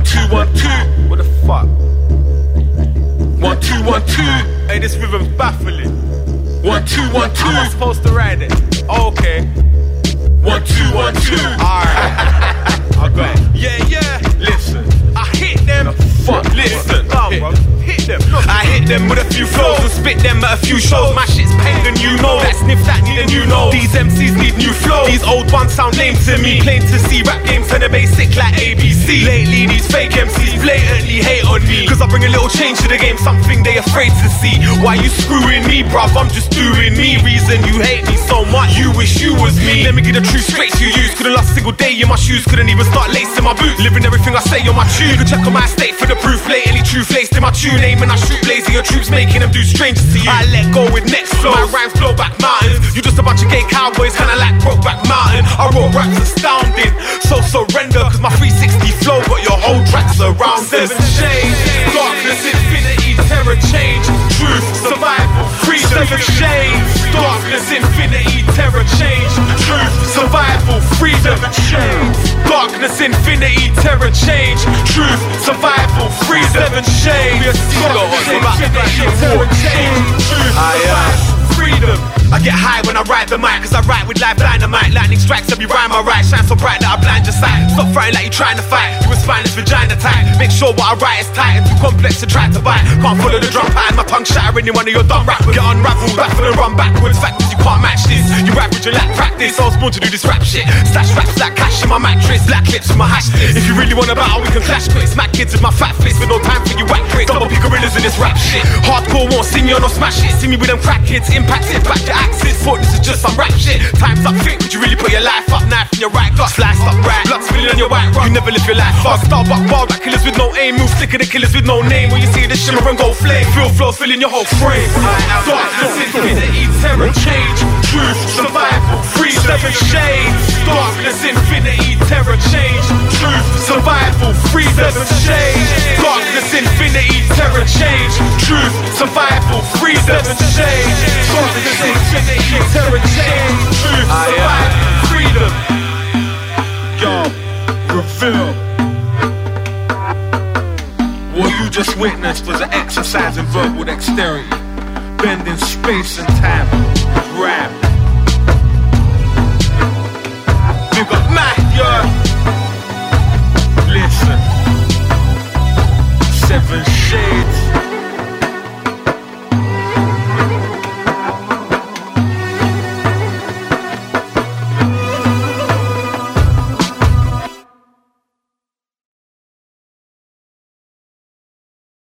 1 2 1 2. What the fuck? 1 2 1 2. Hey, this rhythm's baffling. 1 2 1 2. I'm supposed to ride it. Okay. 1 2 1 2. Alright. I got it. Yeah. Listen. I hit them. Fuck. Listen. Hit them. I hit them with a few flows and spit them at a few shows. My shit's paid and you know that sniff that need a new nose. These MCs need new flows. These old ones sound lame to me. Plain to see rap games turn the basic like ABC. Lately these fake MCs blatantly hate on me, cause I bring a little change to the game, something they afraid to see. Why you screwing me, bruv? I'm just doing me. Reason you hate me so much, you wish you was me. Let me get the truth straight to you. Couldn't last a single day in my shoes, couldn't even start lacing my boots. Living everything I say on my tune. You can check on my state for the proof. Blatantly truth laced in my tune name, and I shoot blazing your troops, making them do strangers to you. I let go with next flow. My rhymes blow back mountains. You just a bunch of gay cowboys, kinda like Brokeback Mountain. I wrote raps astounding, so surrender, cause my 360 flow got your whole tracks around. 7 shades, darkness, infinity, terror, change, truth, survival, freedom. 7 shades, darkness, infinity, terror, change, truth, survival, freedom. 7 shades, darkness, infinity, terror, change, truth, survival, freedom. 7 shades, darkness, infinity, terror, change, truth, survival, freedom. I get high when I write the mic, cause I write with live dynamite. Lightning strikes every rhyme I write, shine so bright that I blind your sight. Stop fronting like you're trying to fight, you a spineless vagina type. Make sure what I write is tight and too complex to try to bite. Can't follow the drum pattern, my tongue shattering in one of your dumb rappers. Get unraveled, baffled and run backwards. Factors, you can't match this. You average and lack practice, I was born to do this rap shit. Stash raps like cash in my mattress, black clips in my hash list. If you really want a battle, we can clash quick. Smack kids with my fat fist, with no time for you whack pricks. Double P gorillas in this rap shit. Hardcore won't see me or no smash it. See me with them crack kids, impacted, back your axis. Thought this is just some rap shit. Time's up, think, would you really put your life up? Knife in your right gut, sliced up right, blood spilling on your white rug. You never live your life up. Starbuck wild like killers with no aim. Move slicker than killers with no name. When you see the shimmer and gold flame, feel flows filling your whole frame. Darkness, infinity, terror, change, truth, survival, freedom. 7 shades, darkness, infinity, terror, change, truth, survival, freedom. 7 shades, darkness, infinity, terror, change, truth, survival, freedom. 7 shades, darkness, infinity, terror, change, truth, survival, freedom. Yo, reveal. What you just witnessed was an exercise in verbal dexterity, bending space and time. Rap.